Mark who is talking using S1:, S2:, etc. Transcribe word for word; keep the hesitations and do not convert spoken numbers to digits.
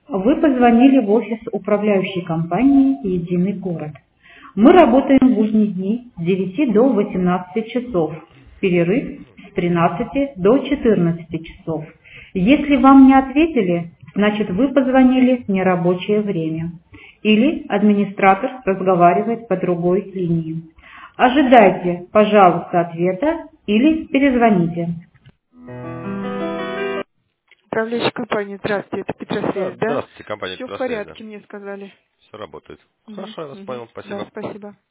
S1: Вы позвонили в офис управляющей компании «Единый город». Мы работаем в будние дни с девяти до восемнадцати часов, перерыв с тринадцати до четырнадцати часов. Если вам не ответили, значит вы позвонили в нерабочее время. Или администратор разговаривает по другой линии. Ожидайте, пожалуйста, ответа или перезвоните.
S2: Управляющая компания, здравствуйте, это
S3: Да,
S2: Петросвязь, да?
S3: здравствуйте, компания
S2: Все в
S3: Петросвязь, да.
S2: порядке, мне сказали.
S3: Все работает.
S2: Мгм,
S3: Хорошо, я вас
S2: мгм.
S3: понял,
S2: Да,
S3: спасибо.
S2: спасибо.